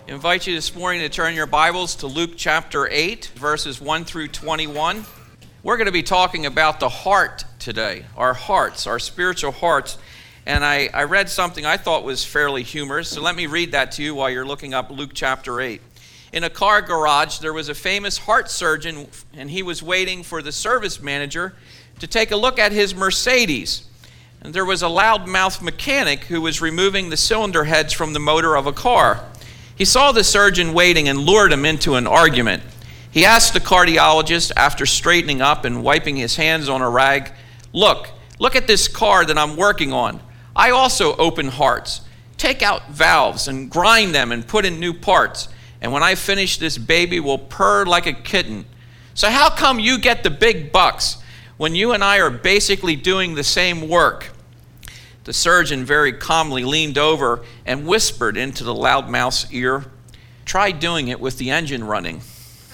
I invite you this morning to turn your Bibles to Luke chapter 8, verses 1 through 21. We're going to be talking about the heart today, our hearts, our spiritual hearts. And I read something I thought was fairly humorous, so let me read that to you while you're looking up Luke chapter 8. In a car garage, there was a famous heart surgeon, and he was waiting for the service manager to take a look at his Mercedes. And there was a loudmouth mechanic who was removing the cylinder heads from the motor of a car. He saw the surgeon waiting and lured him into an argument. He asked the cardiologist, after straightening up and wiping his hands on a rag, Look at this car that I'm working on. I also open hearts. Take out valves and grind them and put in new parts. And when I finish, this baby will purr like a kitten. So how come you get the big bucks when you and I are basically doing the same work? The surgeon very calmly leaned over and whispered into the loudmouth's ear, Try doing it with the engine running.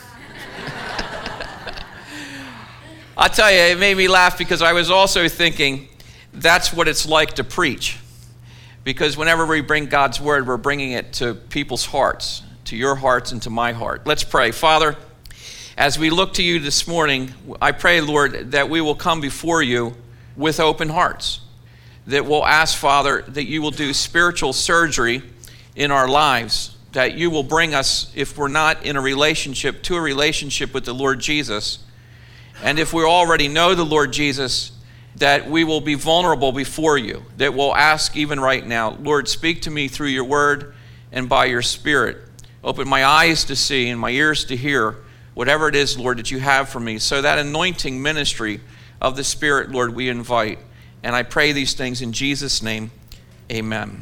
I'll tell you, it made me laugh because I was also thinking that's what it's like to preach. Because whenever we bring God's word, we're bringing it to people's hearts, to your hearts and to my heart. Let's pray. Father, as we look to you this morning, I pray, Lord, that we will come before you with open hearts. That we'll ask, Father, that you will do spiritual surgery in our lives. That you will bring us, if we're not in a relationship, to a relationship with the Lord Jesus. And if we already know the Lord Jesus, that we will be vulnerable before you. That we'll ask even right now, Lord, speak to me through your word and by your spirit. Open my eyes to see and my ears to hear whatever it is, Lord, that you have for me. So that anointing ministry of the Spirit, Lord, we invite. And I pray these things in Jesus' name. Amen.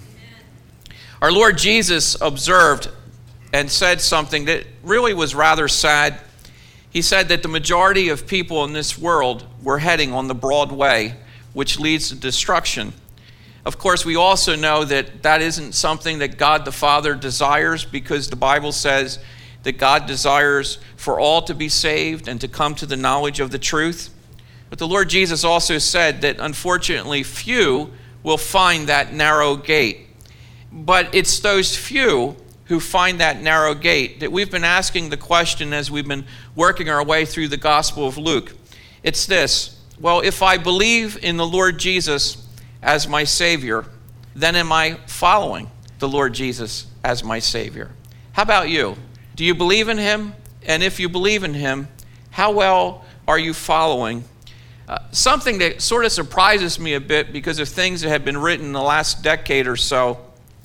Our Lord Jesus observed and said something that really was rather sad. He said that the majority of people in this world were heading on the broad way, which leads to destruction. Of course, we also know that that isn't something that God the Father desires, because the Bible says that God desires for all to be saved and to come to the knowledge of the truth. But the Lord Jesus also said that unfortunately few will find that narrow gate. But it's those few who find that narrow gate that we've been asking the question as we've been working our way through the Gospel of Luke. It's this: well, if I believe in the Lord Jesus as my Savior, then am I following the Lord Jesus as my Savior? How about you? Do you believe in him? And if you believe in him, how well are you following? Something that sort of surprises me a bit because of things that have been written in the last decade or so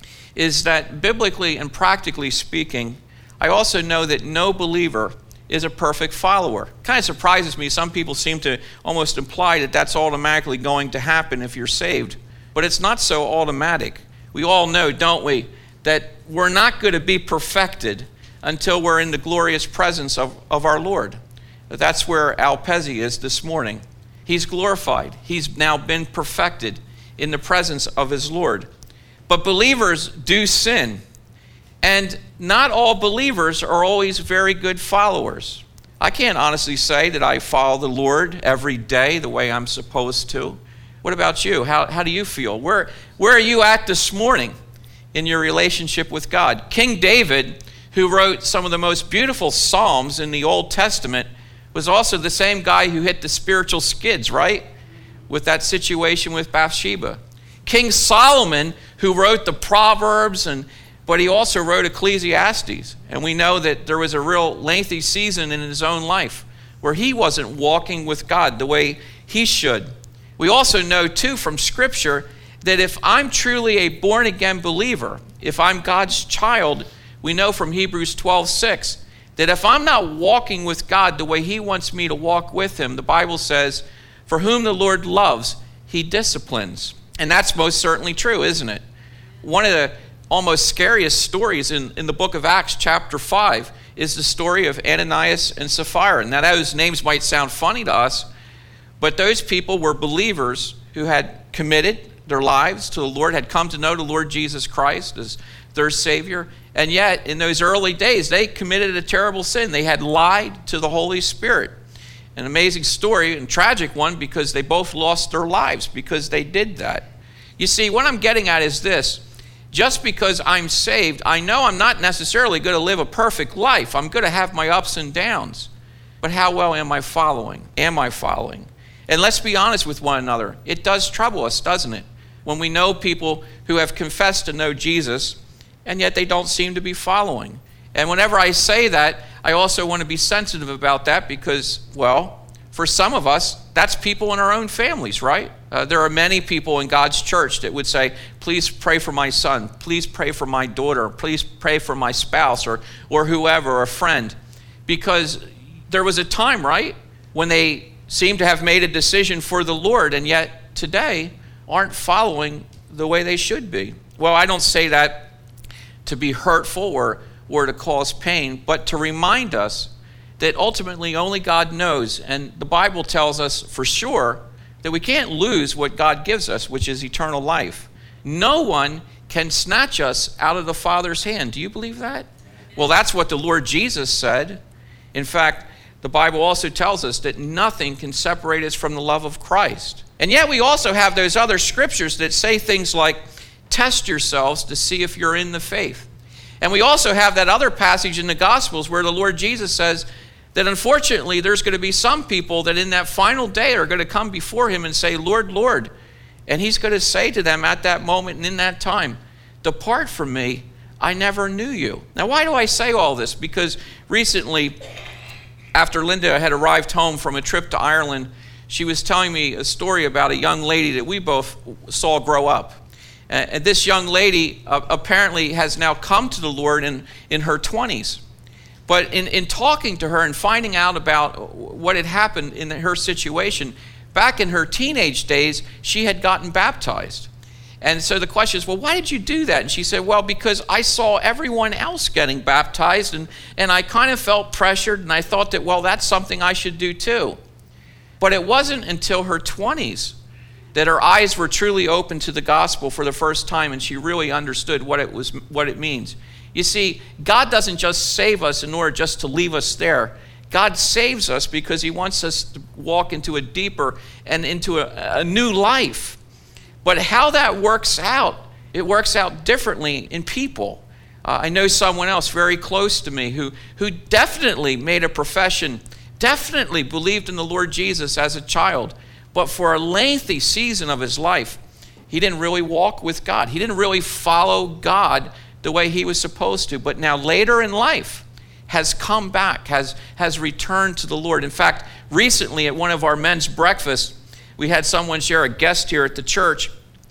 is that biblically and practically speaking, I also know that no believer is a perfect follower. It kind of surprises me. Some people seem to almost imply that that's automatically going to happen if you're saved. But it's not so automatic. We all know, don't we, that we're not going to be perfected until we're in the glorious presence of our Lord. That's where Al Pezzi is this morning. He's glorified. He's now been perfected in the presence of his Lord. But believers do sin. And not all believers are always very good followers. I can't honestly say that I follow the Lord every day the way I'm supposed to. What about you? How do you feel? Where are you at this morning in your relationship with God? King David, who wrote some of the most beautiful psalms in the Old Testament, was also the same guy who hit the spiritual skids, right? With that situation with Bathsheba. King Solomon, who wrote the Proverbs, but he also wrote Ecclesiastes. And we know that there was a real lengthy season in his own life where he wasn't walking with God the way he should. We also know, too, from Scripture that if I'm truly a born-again believer, if I'm God's child, we know from Hebrews 12:6, that if I'm not walking with God the way he wants me to walk with him, the Bible says, for whom the Lord loves, he disciplines. And that's most certainly true, isn't it? One of the almost scariest stories in the book of Acts, chapter 5, is the story of Ananias and Sapphira. Now, those names might sound funny to us, but those people were believers who had committed their lives to the Lord, had come to know the Lord Jesus Christ as their Savior. And yet, in those early days, they committed a terrible sin. They had lied to the Holy Spirit. An amazing story and tragic one because they both lost their lives because they did that. You see, what I'm getting at is this, Just because I'm saved, I know I'm not necessarily going to live a perfect life. I'm going to have my ups and downs. But how well am I following? Am I following? And let's be honest with one another. It does trouble us, doesn't it? When we know people who have confessed to know Jesus, and yet they don't seem to be following. And whenever I say that, I also want to be sensitive about that because, well, for some of us, that's people in our own families, right? There are many people in God's church that would say, please pray for my son, please pray for my daughter, please pray for my spouse or whoever, or a friend. Because there was a time, right, when they seemed to have made a decision for the Lord, and yet today aren't following the way they should be. Well, I don't say that to be hurtful or to cause pain, but to remind us that ultimately only God knows. And the Bible tells us for sure that we can't lose what God gives us, which is eternal life. No one can snatch us out of the Father's hand. Do you believe that? Well, that's what the Lord Jesus said. In fact, the Bible also tells us that nothing can separate us from the love of Christ. And yet we also have those other scriptures that say things like, test yourselves to see if you're in the faith. And we also have that other passage in the Gospels where the Lord Jesus says that unfortunately there's going to be some people that in that final day are going to come before him and say, Lord, Lord. And he's going to say to them at that moment and in that time, depart from me, I never knew you. Now, why do I say all this? Because recently, after Linda had arrived home from a trip to Ireland, she was telling me a story about a young lady that we both saw grow up. And this young lady apparently has now come to the Lord in her 20s. But in talking to her and finding out about what had happened in her situation, back in her teenage days, she had gotten baptized. And so the question is, well, why did you do that? And she said, well, because I saw everyone else getting baptized, and I kind of felt pressured, and I thought that, well, that's something I should do too. But it wasn't until her 20s that her eyes were truly open to the gospel for the first time, and she really understood what it means. You see, God doesn't just save us in order just to leave us there. God saves us because he wants us to walk into a deeper and into a new life. But how that works out, it works out differently in people. I know someone else very close to me who definitely made a profession, definitely believed in the Lord Jesus as a child, but for a lengthy season of his life, he didn't really walk with God. He didn't really follow God the way he was supposed to. But now later in life has come back, has returned to the Lord. In fact, recently at one of our men's breakfasts, we had someone share, a guest here at the church,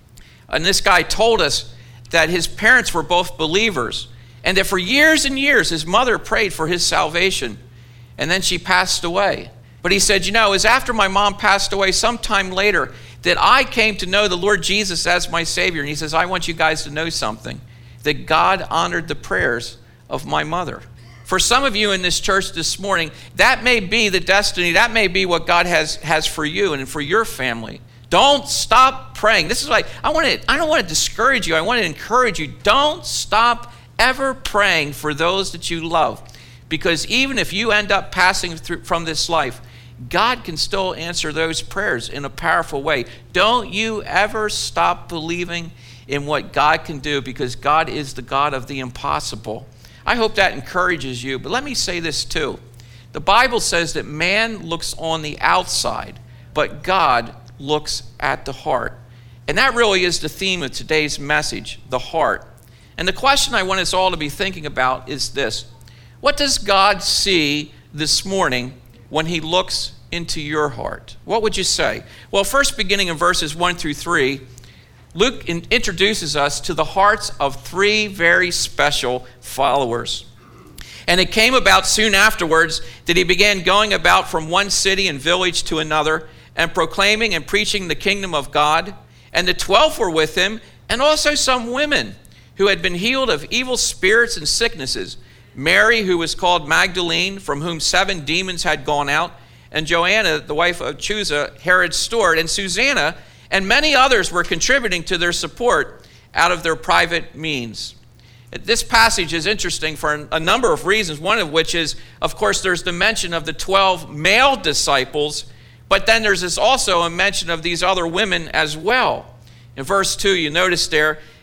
and this guy told us that his parents were both believers, and that for years and years his mother prayed for his salvation, and then she passed away. But he said, it was after my mom passed away sometime later that I came to know the Lord Jesus as my Savior. And he says, I want you guys to know something, that God honored the prayers of my mother. For some of you in this church this morning, that may be the destiny, that may be what God has for you and for your family. Don't stop praying. This is like, I don't want to discourage you. I want to encourage you. Don't stop ever praying for those that you love. Because even if you end up passing through from this life, God can still answer those prayers in a powerful way. Don't you ever stop believing in what God can do, because God is the God of the impossible. I hope that encourages you. But let me say this too. The Bible says that man looks on the outside, but God looks at the heart. And that really is the theme of today's message, the heart. And the question I want us all to be thinking about is this: what does God see this morning when he looks into your heart? What would you say? Well, first, beginning in verses 1 through 3, Luke introduces us to the hearts of three very special followers. And it came about soon afterwards that he began going about from one city and village to another, and proclaiming and preaching the kingdom of God. And the 12 were with him, and also some women who had been healed of evil spirits and sicknesses. Mary, who was called Magdalene, from whom 7 demons had gone out, and Joanna, the wife of Chuza, Herod's steward, and Susanna, and many others were contributing to their support out of their private means. This passage is interesting for a number of reasons, one of which is, of course, there's the mention of the 12 male disciples, but then there's also a mention of these other women as well. In verse 2, you notice there,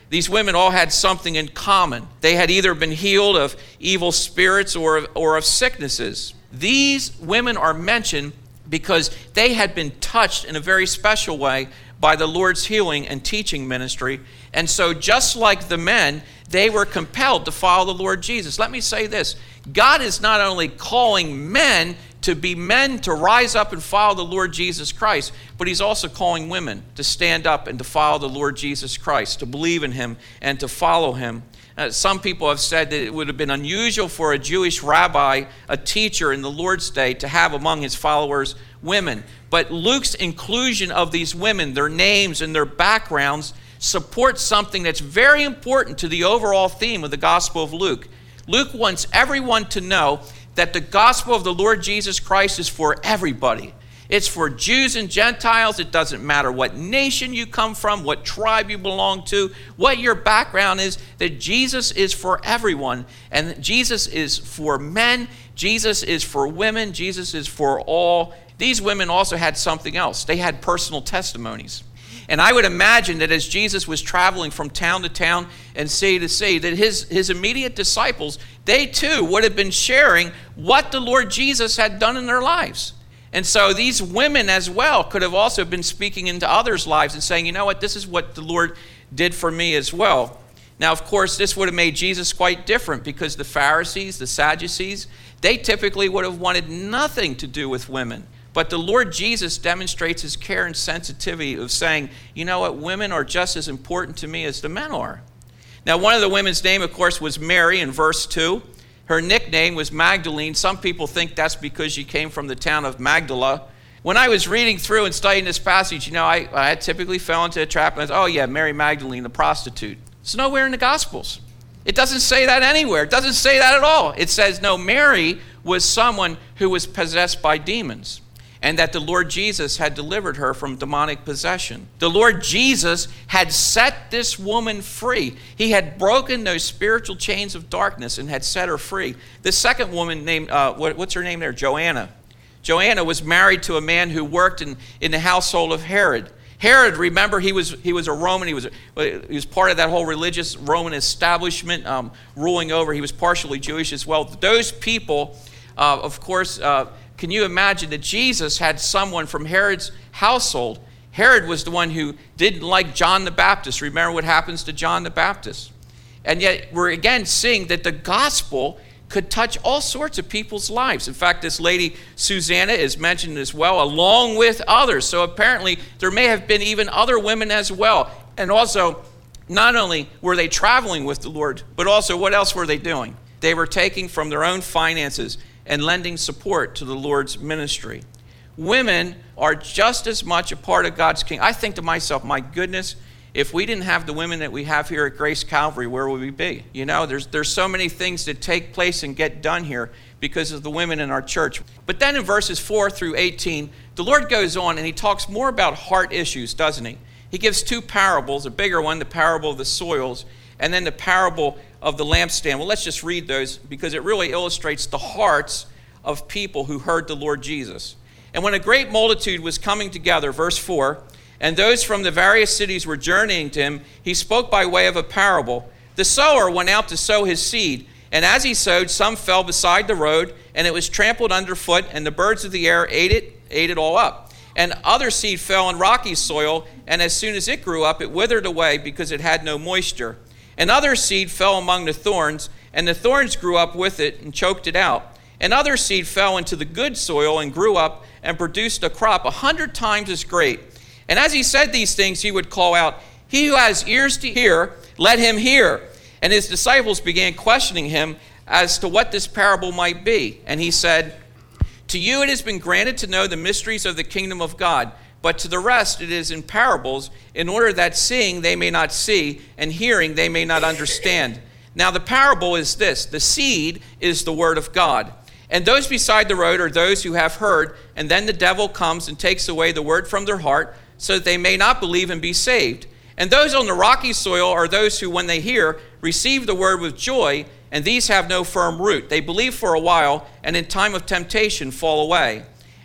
these women all had something in common. They had either been healed of evil spirits or of sicknesses. These women are mentioned because they had been touched in a very special way by the Lord's healing and teaching ministry. And so just like the men, they were compelled to follow the Lord Jesus. Let me say this. God is not only calling men to be men to rise up and follow the Lord Jesus Christ, but he's also calling women to stand up and to follow the Lord Jesus Christ, to believe in him and to follow him. Some people have said that it would have been unusual for a Jewish rabbi, a teacher in the Lord's day, to have among his followers women. But Luke's inclusion of these women, their names and their backgrounds, supports something that's very important to the overall theme of the Gospel of Luke. Luke wants everyone to know that the gospel of the Lord Jesus Christ is for everybody. It's for Jews and Gentiles. It doesn't matter what nation you come from, what tribe you belong to, what your background is, that Jesus is for everyone. And Jesus is for men. Jesus is for women. Jesus is for all. These women also had something else. They had personal testimonies. And I would imagine that as Jesus was traveling from town to town and city to city, that his immediate disciples, they too would have been sharing what the Lord Jesus had done in their lives. And so these women as well could have also been speaking into others' lives and saying, you know what, this is what the Lord did for me as well. Now, of course, this would have made Jesus quite different because the Pharisees, the Sadducees, they typically would have wanted nothing to do with women. But the Lord Jesus demonstrates his care and sensitivity of saying, you know what, women are just as important to me as the men are. Now, one of the women's name, of course, was Mary in verse 2. Her nickname was Magdalene. Some people think that's because she came from the town of Magdala. When I was reading through and studying this passage, you know, I typically fell into a trap and I thought, oh yeah, Mary Magdalene, the prostitute. It's nowhere in the Gospels. It doesn't say that anywhere. It doesn't say that at all. It says, no, Mary was someone who was possessed by demons, and that the Lord Jesus had delivered her from demonic possession. The Lord Jesus had set this woman free. He had broken those spiritual chains of darkness and had set her free. The second woman named, what's her name there? Joanna. Joanna was married to a man who worked in the household of Herod. Herod, remember, he was a Roman. He was part of that whole religious Roman establishment ruling over. He was partially Jewish as well. Those people, of course, can you imagine that Jesus had someone from Herod's household? Herod was the one who didn't like John the Baptist. Remember what happens to John the Baptist. And yet we're again seeing that the gospel could touch all sorts of people's lives. In fact, this lady Susanna is mentioned as well, along with others. So apparently there may have been even other women as well. And also, not only were they traveling with the Lord, but also what else were they doing? They were taking from their own finances and lending support to the Lord's ministry. Women are just as much a part of God's kingdom. I think to myself, my goodness, if we didn't have the women that we have here at Grace Calvary, where would we be? You know, there's so many things that take place and get done here because of the women in our church. But then in verses 4 through 18, the Lord goes on and he talks more about heart issues, doesn't he? He gives two parables, a bigger one, the parable of the soils, and then the parable of the lampstand. Well, let's just read those because it really illustrates the hearts of people who heard the Lord Jesus. And when a great multitude was coming together, verse 4, and those from the various cities were journeying to him, he spoke by way of a parable. The sower went out to sow his seed, and as he sowed, some fell beside the road, and it was trampled underfoot, and the birds of the air ate it all up. And other seed fell on rocky soil, and as soon as it grew up, it withered away because it had no moisture. And other seed fell among the thorns, and the thorns grew up with it and choked it out. And other seed fell into the good soil and grew up and produced a crop 100 times as great. And as he said these things, he would call out, "He who has ears to hear, let him hear." And his disciples began questioning him as to what this parable might be. And he said, "To you it has been granted to know the mysteries of the kingdom of God, but to the rest it is in parables, in order that seeing they may not see, and hearing they may not understand. Now the parable is this: the seed is the word of God. And those beside the road are those who have heard, and then the devil comes and takes away the word from their heart, so that they may not believe and be saved. And those on the rocky soil are those who, when they hear, receive the word with joy, and these have no firm root. They believe for a while, and in time of temptation fall away.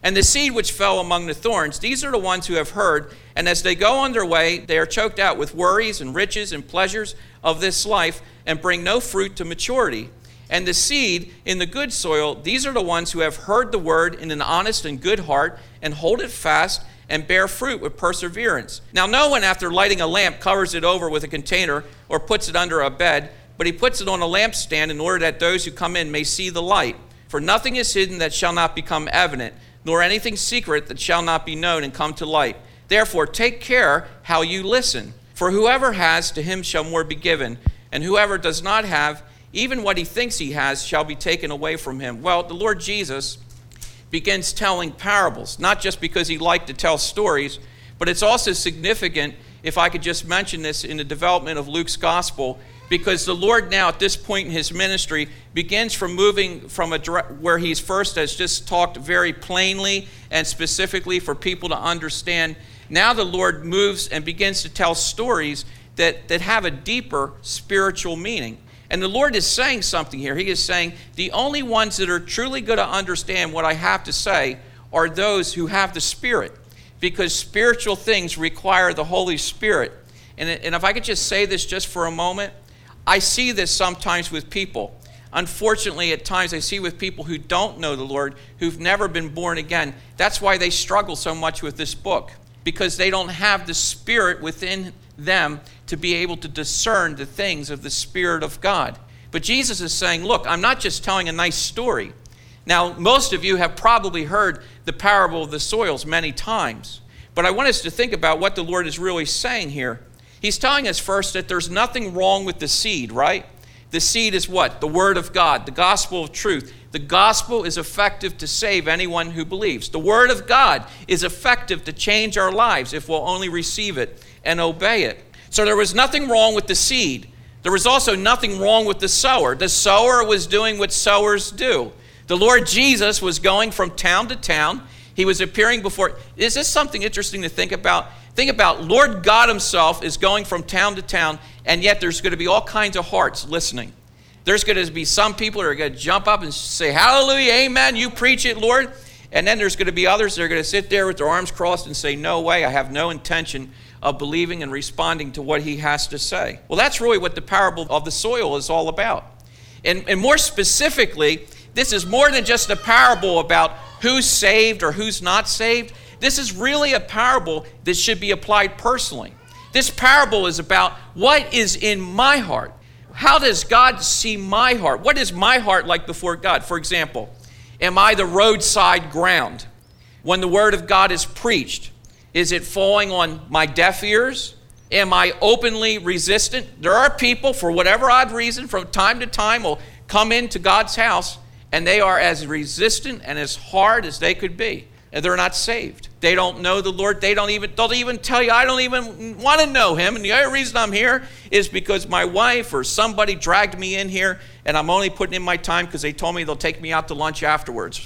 And the seed which fell among the thorns, these are the ones who have heard, and as they go on their way, they are choked out with worries and riches and pleasures of this life, and bring no fruit to maturity. And the seed in the good soil, these are the ones who have heard the word in an honest and good heart, and hold it fast, and bear fruit with perseverance. Now no one, after lighting a lamp, covers it over with a container, or puts it under a bed, but he puts it on a lampstand in order that those who come in may see the light. For nothing is hidden that shall not become evident, nor anything secret that shall not be known and come to light. Therefore take care how you listen. For whoever has, to him shall more be given, and whoever does not have, even what he thinks he has shall be taken away from him. Well, the Lord Jesus begins telling parables, not just because he liked to tell stories, but it's also significant, if I could just mention this, in the development of Luke's gospel, because the Lord now at this point in his ministry begins from moving from where he's first has just talked very plainly and specifically for people to understand. Now the Lord moves and begins to tell stories that have a deeper spiritual meaning. And the Lord is saying something here. He is saying the only ones that are truly going to understand what I have to say are those who have the Spirit, because spiritual things require the Holy Spirit. And if I could just say this just for a moment, I see this sometimes with people. Unfortunately, at times I see with people who don't know the Lord, who've never been born again. That's why they struggle so much with this book, because they don't have the Spirit within them to be able to discern the things of the Spirit of God. But Jesus is saying, look, I'm not just telling a nice story. Now, most of you have probably heard the parable of the soils many times, but I want us to think about what the Lord is really saying here. He's telling us first that there's nothing wrong with the seed, right? The seed is what? The Word of God, the gospel of truth. The gospel is effective to save anyone who believes. The Word of God is effective to change our lives if we'll only receive it and obey it. So there was nothing wrong with the seed. There was also nothing wrong with the sower. The sower was doing what sowers do. The Lord Jesus was going from town to town. He was appearing before. Is this something interesting to think about? Think about Lord God himself is going from town to town, and yet there's going to be all kinds of hearts listening. There's going to be some people who are going to jump up and say, hallelujah, amen, you preach it, Lord. And then there's going to be others that are going to sit there with their arms crossed and say, no way, I have no intention of believing and responding to what he has to say. Well, that's really what the parable of the soil is all about. And more specifically, this is more than just a parable about who's saved or who's not saved. This is really a parable that should be applied personally. This parable is about what is in my heart. How does God see my heart? What is my heart like before God? For example, am I the roadside ground? When the word of God is preached, is it falling on my deaf ears? Am I openly resistant? There are people, for whatever odd reason, from time to time will come into God's house, and they are as resistant and as hard as they could be. And they're not saved. They don't know the Lord. They'll even tell you, I don't even want to know him. And the only reason I'm here is because my wife or somebody dragged me in here, and I'm only putting in my time because they told me they'll take me out to lunch afterwards.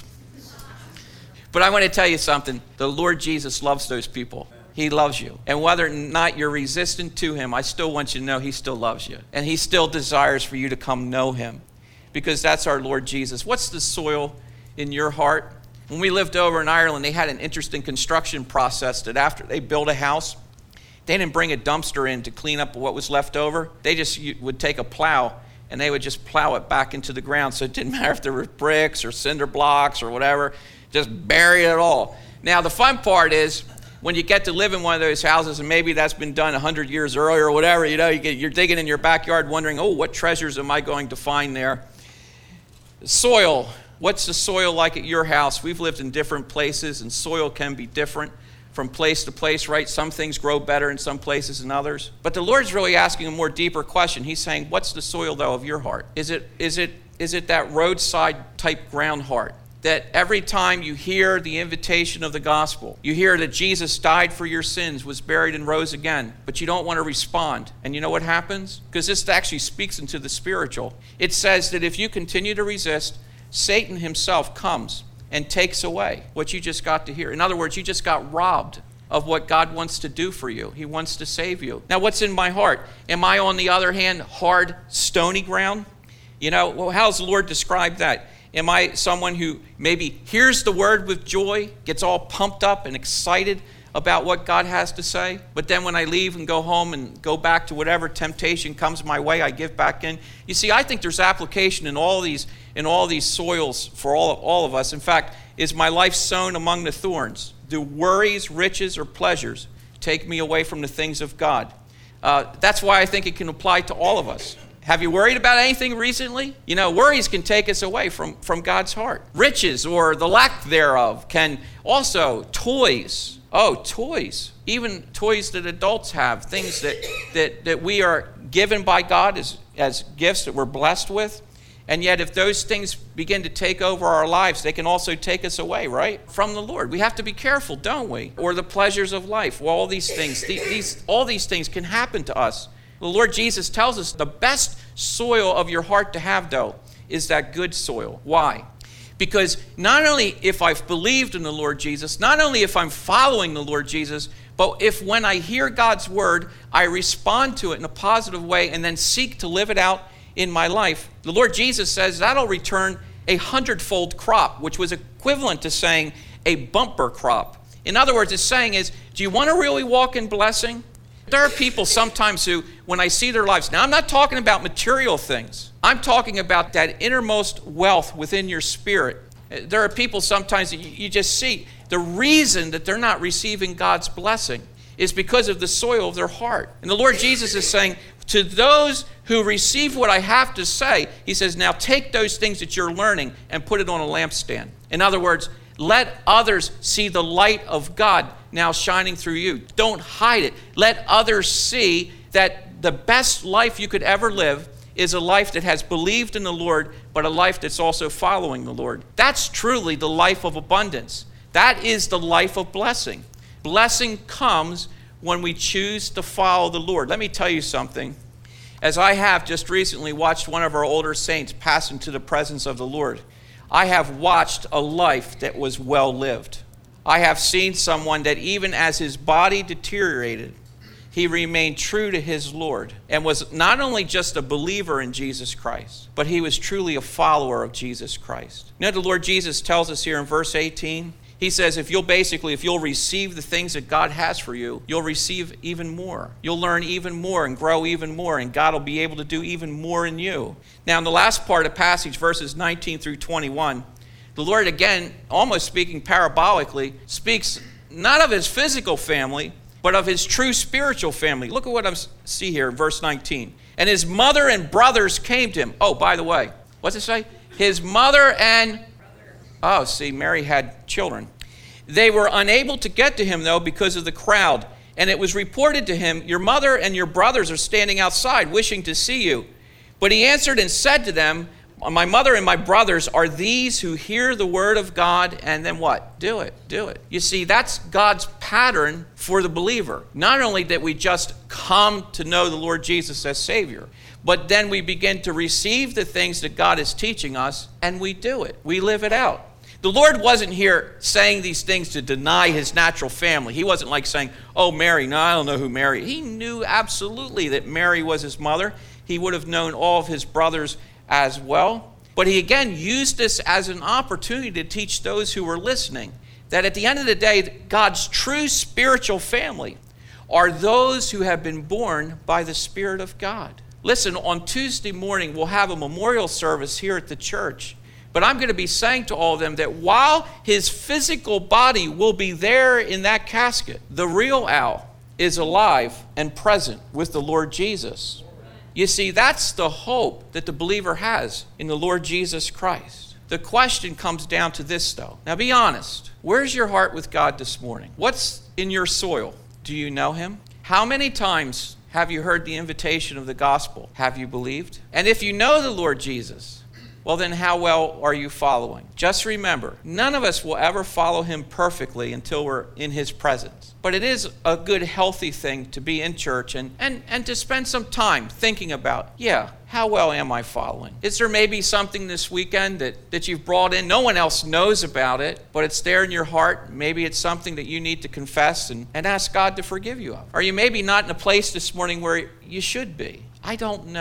But I want to tell you something. The Lord Jesus loves those people. He loves you. And whether or not you're resistant to him, I still want you to know he still loves you. And he still desires for you to come know him, because that's our Lord Jesus. What's the soil in your heart? When we lived over in Ireland, they had an interesting construction process that after they built a house, they didn't bring a dumpster in to clean up what was left over. They just would take a plow and they would just plow it back into the ground. So it didn't matter if there were bricks or cinder blocks or whatever, just bury it all. Now the fun part is when you get to live in one of those houses, and maybe that's been done 100 years earlier or whatever, you're digging in your backyard wondering, oh, what treasures am I going to find there? Soil. What's the soil like at your house? We've lived in different places, and soil can be different from place to place, right? Some things grow better in some places than others. But the Lord's really asking a more deeper question. He's saying, what's the soil, though, of your heart? Is it that roadside type ground heart? That every time you hear the invitation of the gospel, you hear that Jesus died for your sins, was buried and rose again, but you don't want to respond. And you know what happens? Because this actually speaks into the spiritual. It says that if you continue to resist, Satan himself comes and takes away what you just got to hear. In other words, you just got robbed of what God wants to do for you. He wants to save you. Now, what's in my heart? Am I, on the other hand, hard, stony ground? You know, well, how does the Lord describe that? Am I someone who maybe hears the word with joy, gets all pumped up and excited about what God has to say, but then when I leave and go home and go back to whatever temptation comes my way, I give back in? You see, I think there's application in all these soils for all of us. In fact, is my life sown among the thorns? Do worries, riches, or pleasures take me away from the things of God? That's why I think it can apply to all of us. Have you worried about anything recently? You know, worries can take us away from God's heart. Riches, or the lack thereof, can also, toys. Oh, toys. Even toys that adults have, things that we are given by God as gifts that we're blessed with. And yet if those things begin to take over our lives, they can also take us away, right, from the Lord. We have to be careful, don't we? Or the pleasures of life. Well, all these things, all these things can happen to us. The Lord Jesus tells us the best soil of your heart to have, though, is that good soil. Why? Because not only if I've believed in the Lord Jesus, not only if I'm following the Lord Jesus, but if when I hear God's word, I respond to it in a positive way and then seek to live it out in my life, the Lord Jesus says that'll return 100-fold crop, which was equivalent to saying a bumper crop. In other words, it's saying is, do you want to really walk in blessing? There are people sometimes who, when I see their lives, now I'm not talking about material things. I'm talking about that innermost wealth within your spirit. There are people sometimes that you just see, the reason that they're not receiving God's blessing is because of the soil of their heart. And the Lord Jesus is saying, to those who receive what I have to say, he says, now take those things that you're learning and put it on a lampstand. In other words, let others see the light of God now shining through you. Don't hide it. Let others see that the best life you could ever live is a life that has believed in the Lord, but a life that's also following the Lord. That's truly the life of abundance. That is the life of blessing. Blessing comes when we choose to follow the Lord. Let me tell you something. As I have just recently watched one of our older saints pass into the presence of the Lord, I have watched a life that was well lived. I have seen someone that even as his body deteriorated, he remained true to his Lord and was not only just a believer in Jesus Christ, but he was truly a follower of Jesus Christ. You know, the Lord Jesus tells us here in verse 18, he says, if you'll receive the things that God has for you, you'll receive even more. You'll learn even more and grow even more, and God will be able to do even more in you. Now, in the last part of the passage, verses 19 through 21, the Lord, again, almost speaking parabolically, speaks not of his physical family, but of his true spiritual family. Look at what I see here in verse 19. And his mother and brothers came to him. Oh, by the way, what's it say? His mother and... Oh, see, Mary had children. They were unable to get to him, though, because of the crowd. And it was reported to him, your mother and your brothers are standing outside, wishing to see you. But he answered and said to them, my mother and my brothers are these who hear the word of God and then what? Do it. You see, that's God's pattern for the believer. Not only that we just come to know the Lord Jesus as Savior, but then we begin to receive the things that God is teaching us and we do it. We live it out. The Lord wasn't here saying these things to deny his natural family. He wasn't like saying, oh, Mary, no, I don't know who Mary. He knew absolutely that Mary was his mother. He would have known all of his brothers as well. But he again used this as an opportunity to teach those who were listening that at the end of the day, God's true spiritual family are those who have been born by the Spirit of God. Listen, on Tuesday morning, we'll have a memorial service here at the church. But I'm going to be saying to all of them that while his physical body will be there in that casket, the real Al is alive and present with the Lord Jesus. You see, that's the hope that the believer has in the Lord Jesus Christ. The question comes down to this, though. Now, be honest. Where's your heart with God this morning? What's in your soil? Do you know him? How many times have you heard the invitation of the gospel? Have you believed? And if you know the Lord Jesus, well, then how well are you following? Just remember, none of us will ever follow him perfectly until we're in his presence. But it is a good, healthy thing to be in church and to spend some time thinking about, how well am I following? Is there maybe something this weekend that you've brought in? No one else knows about it, but it's there in your heart. Maybe it's something that you need to confess and ask God to forgive you of. Or you maybe not in a place this morning where you should be. I don't know.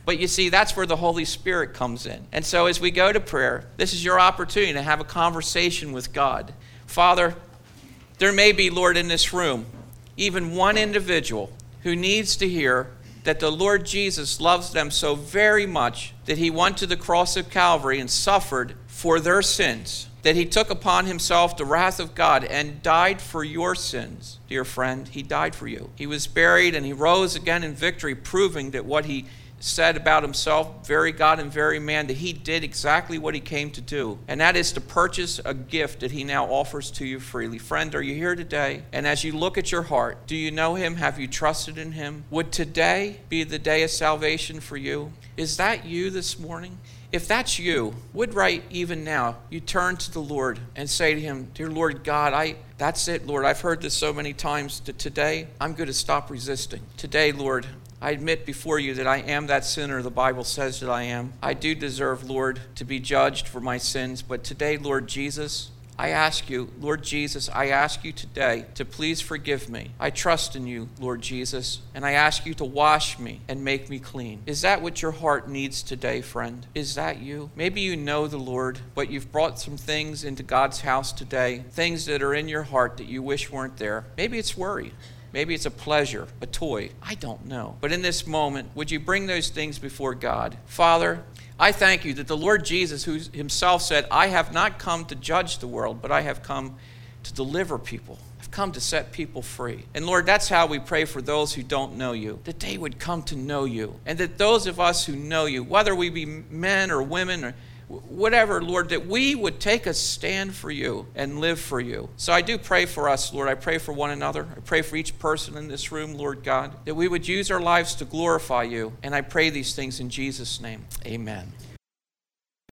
But you see, that's where the Holy Spirit comes in. And so as we go to prayer, this is your opportunity to have a conversation with God. Father, there may be, Lord, in this room, even one individual who needs to hear that the Lord Jesus loves them so very much that he went to the cross of Calvary and suffered for their sins, that he took upon himself the wrath of God and died for your sins. Dear friend, he died for you. He was buried and he rose again in victory, proving that what he said about himself, very God and very man, that he did exactly what he came to do. And that is to purchase a gift that he now offers to you freely. Friend, are you here today? And as you look at your heart, do you know him? Have you trusted in him? Would today be the day of salvation for you? Is that you this morning? If that's you, would right even now you turn to the Lord and say to him, dear Lord God, that's it, Lord. I've heard this so many times. Today, I'm going to stop resisting. Today, Lord, I admit before you that I am that sinner the Bible says that I am. I do deserve, Lord, to be judged for my sins. But today, Lord Jesus, I ask you, Lord Jesus, I ask you today to please forgive me. I trust in you, Lord Jesus, and I ask you to wash me and make me clean. Is that what your heart needs today, friend? Is that you? Maybe you know the Lord, but you've brought some things into God's house today, things that are in your heart that you wish weren't there. Maybe it's worry. Maybe it's a pleasure, a toy. I don't know. But in this moment, would you bring those things before God? Father, I thank you that the Lord Jesus, who himself said, I have not come to judge the world, but I have come to deliver people. I've come to set people free. And Lord, that's how we pray for those who don't know you, that they would come to know you. And that those of us who know you, whether we be men or women or whatever, Lord, that we would take a stand for you and live for you. So I do pray for us, Lord. I pray for one another. I pray for each person in this room, Lord God, that we would use our lives to glorify you. And I pray these things in Jesus' name. Amen.